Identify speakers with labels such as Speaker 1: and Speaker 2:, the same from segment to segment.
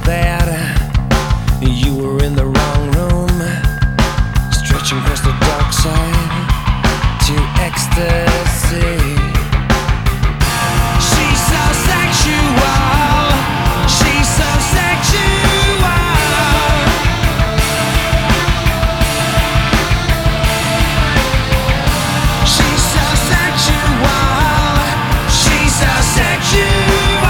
Speaker 1: that you were in the wrong room, stretching past the dark side to ecstasy. She's so sexual, she's so sexual. She's so sexual, she's so sexual.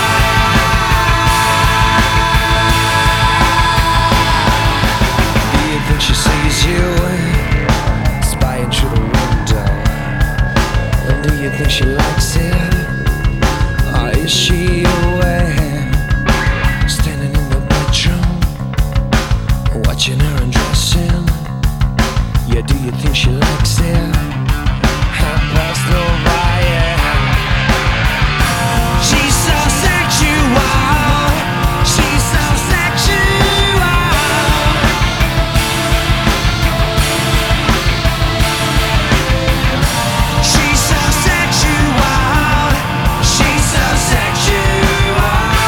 Speaker 1: Do you think she sees you spying through the window? And do you think she likes it? Or is she aware, standing in the bedroom, watching her undressing? Yeah, do you think she likes it? Half past over, yeah. She's so sexual, she's so sexual. She's so sexual, she's so sexual.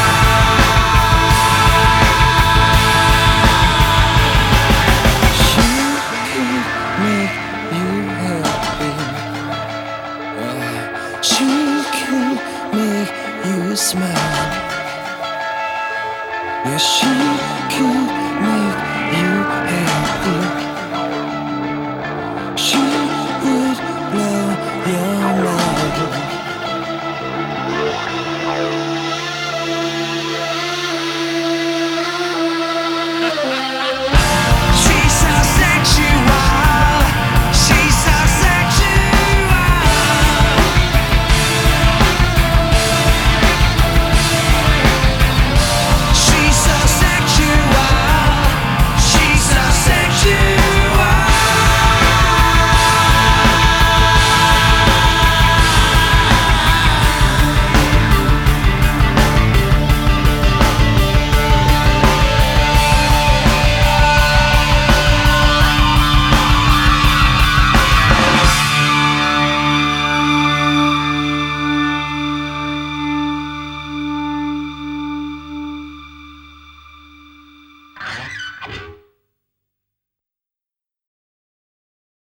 Speaker 1: She can make you happy. She can make you smile. Yeah, she can